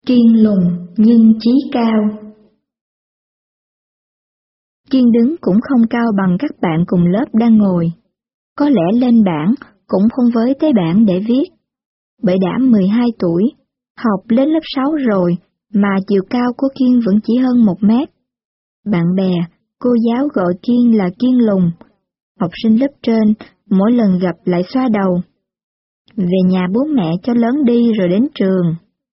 Kiên lùn nhưng chí cao. Kiên đứng cũng không cao bằng các bạn cùng lớp đang ngồi. Có lẽ lên bảng cũng không với tới bảng để viết. Bởi đã 12 tuổi, học lên lớp 6 rồi mà chiều cao của Kiên vẫn chỉ hơn 1 mét. Bạn bè, cô giáo gọi Kiên là Kiên lùn. Học sinh lớp trên mỗi lần gặp lại xoa đầu. Về nhà bố mẹ cho lớn đi rồi đến trường.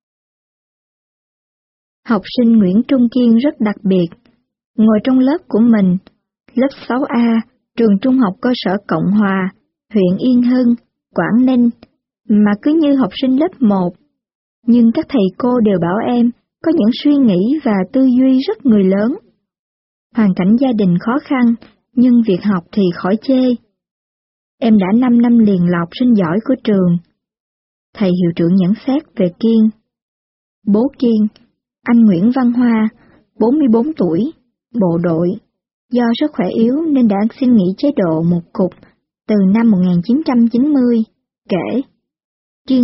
Học sinh Nguyễn Trung Kiên rất đặc biệt. Ngồi trong lớp của mình, lớp 6A, trường Trung học cơ sở Cộng Hòa, huyện Yên Hưng, Quảng Ninh, mà cứ như học sinh lớp 1. Nhưng các thầy cô đều bảo em có những suy nghĩ và tư duy rất người lớn. Hoàn cảnh gia đình khó khăn, nhưng việc học thì khỏi chê. Em đã 5 năm liền là học sinh giỏi của trường. Thầy hiệu trưởng nhận xét về Kiên. Bố Kiên, anh Nguyễn Văn Hoa, 44 tuổi, bộ đội. Do sức khỏe yếu nên đã xin nghỉ chế độ một cục từ năm 1990, kể. Kiên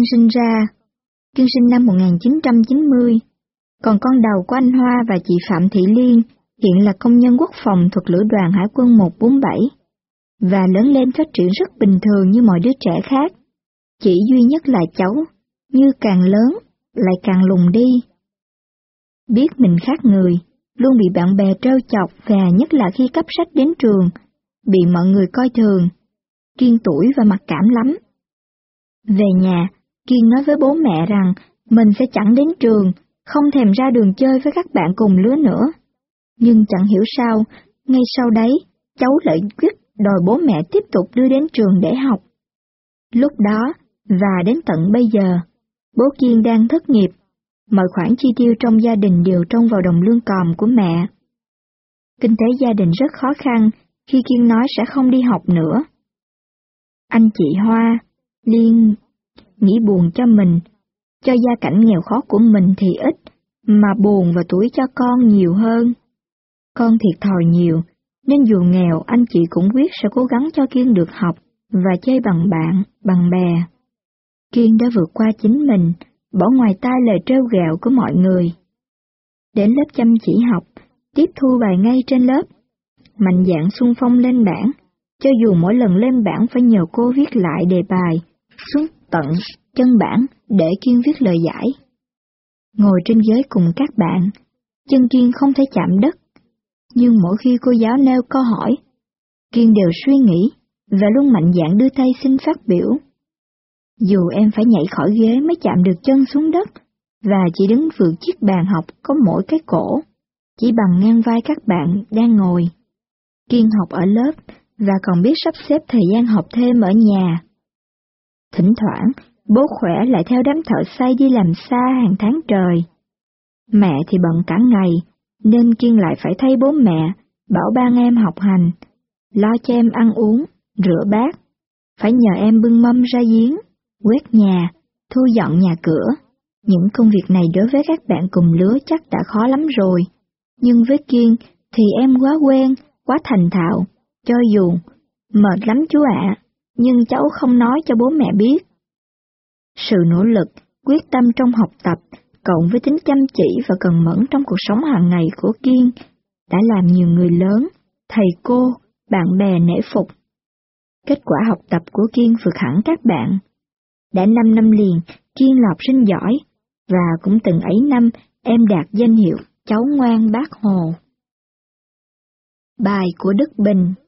sinh năm 1990, còn con đầu của anh Hoa và chị Phạm Thị Liên hiện là công nhân quốc phòng thuộc Lữ đoàn Hải quân 147, và lớn lên phát triển rất bình thường như mọi đứa trẻ khác. Chỉ duy nhất là cháu, như càng lớn, lại càng lùn đi. Biết mình khác người, luôn bị bạn bè trêu chọc và nhất là khi cấp sách đến trường, bị mọi người coi thường. Kiên tủi và mặc cảm lắm. Về nhà, Kiên nói với bố mẹ rằng mình sẽ chẳng đến trường, không thèm ra đường chơi với các bạn cùng lứa nữa. Nhưng chẳng hiểu sao, ngay sau đấy, cháu lại quyết đòi bố mẹ tiếp tục đưa đến trường để học. Lúc đó, và đến tận bây giờ, bố Kiên đang thất nghiệp. Mọi khoản chi tiêu trong gia đình đều trông vào đồng lương còm của mẹ. Kinh tế gia đình rất khó khăn khi Kiên nói sẽ không đi học nữa. Anh chị Hoa, Liên nghĩ buồn cho mình, cho gia cảnh nghèo khó của mình thì ít, mà buồn và tủi cho con nhiều hơn. Con thiệt thòi nhiều, nên dù nghèo anh chị cũng quyết sẽ cố gắng cho Kiên được học và chơi bằng bạn, bằng bè. Kiên đã vượt qua chính mình, bỏ ngoài tai lời trêu ghẹo của mọi người. Đến lớp chăm chỉ học, tiếp thu bài ngay trên lớp, mạnh dạn xung phong lên bảng, cho dù mỗi lần lên bảng phải nhờ cô viết lại đề bài, xuống tận chân bảng để Kiên viết lời giải. Ngồi trên ghế cùng các bạn, chân Kiên không thể chạm đất, nhưng mỗi khi cô giáo nêu câu hỏi, Kiên đều suy nghĩ và luôn mạnh dạn đưa tay xin phát biểu. Dù em phải nhảy khỏi ghế mới chạm được chân xuống đất, và chỉ đứng vượt chiếc bàn học có mỗi cái cổ, chỉ bằng ngang vai các bạn đang ngồi. Kiên học ở lớp và còn biết sắp xếp thời gian học thêm ở nhà. Thỉnh thoảng, bố khỏe lại theo đám thợ xây đi làm xa hàng tháng trời. Mẹ thì bận cả ngày, nên Kiên lại phải thay bố mẹ, bảo ban em học hành, lo cho em ăn uống, rửa bát, phải nhờ em bưng mâm ra giếng, quét nhà, thu dọn nhà cửa. Những công việc này đối với các bạn cùng lứa chắc đã khó lắm rồi, nhưng với Kiên thì em quá quen, quá thành thạo, cho dù mệt lắm chú ạ, nhưng cháu không nói cho bố mẹ biết. Sự nỗ lực, quyết tâm trong học tập, cộng với tính chăm chỉ và cần mẫn trong cuộc sống hàng ngày của Kiên, đã làm nhiều người lớn, thầy cô, bạn bè nể phục. Kết quả học tập của Kiên vượt hẳn các bạn. Đã 5 năm liền, Kiên là học sinh giỏi, và cũng từng ấy năm em đạt danh hiệu cháu ngoan Bác Hồ. Bài của Đức Bình.